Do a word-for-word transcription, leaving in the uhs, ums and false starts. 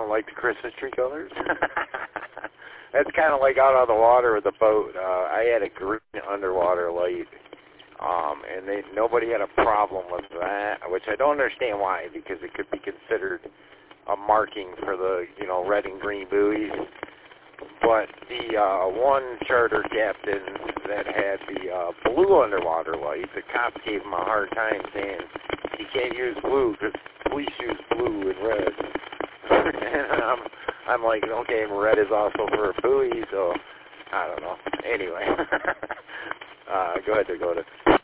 don't like the Christmas tree colors. That's kind of like out on the water with the boat. Uh, I had a green underwater light, um, and they, nobody had a problem with that, which I don't understand why, because it could be considered a marking for the, you know, red and green buoys. But the uh, one charter captain that had the uh, blue underwater light, the cops gave him a hard time saying he can't use blue because police use blue and red. And I'm, I'm like, okay, red is also for a buoy, so I don't know. Anyway, uh, go ahead, Dakota.